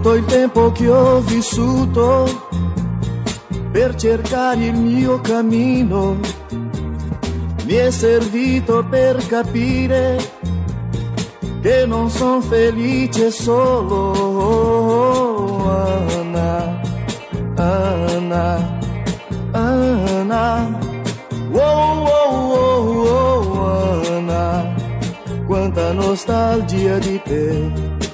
tutto il tempo che ho vissuto per cercare il mio cammino mi è servito per capire che non son felice solo. Anna, Anna, Anna, wow, wow, wow, wow, Anna, quanta nostalgia di te.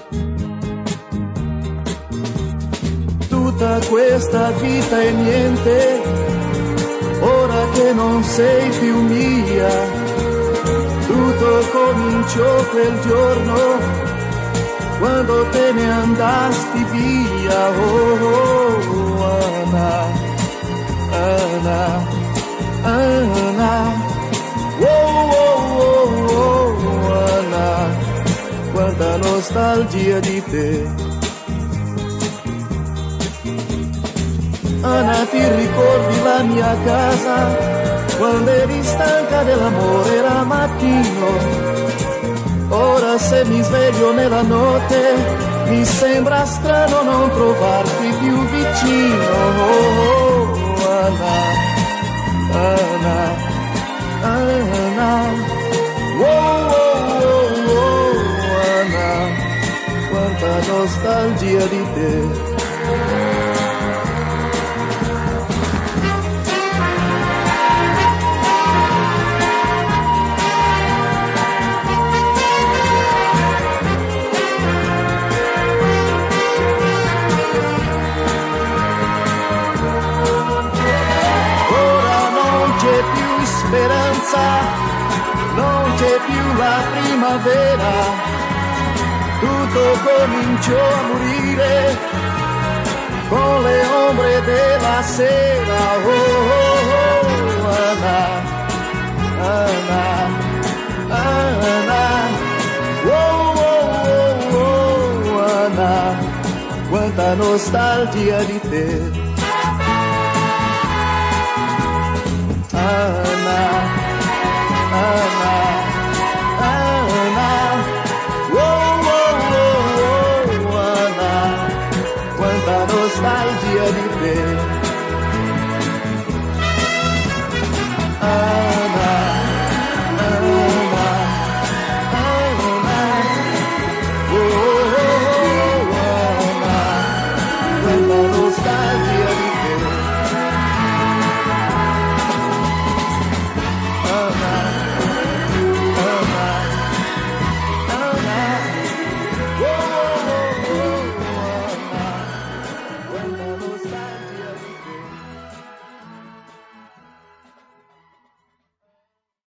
Tutta questa vita è niente, ora che non sei più mia. Tutto cominciò quel giorno, quando te ne andasti via. Oh, oh, Anna, Anna, Anna, oh, oh, oh, oh, Anna, quanta nostalgia di te. Anna, ti ricordi la mia casa? Quando eri stanca dell'amore era mattino. Ora se mi sveglio nella notte mi sembra strano non trovarti più vicino. Oh, oh, Anna, Anna, Anna, oh, oh, oh, oh, Anna, quanta nostalgia di te. Non c'è più la primavera, tutto cominciò a morire con le ombre della sera. Oh, oh, oh, Anna, Anna, Anna, oh, oh, oh, oh, Anna, quanta nostalgia di te.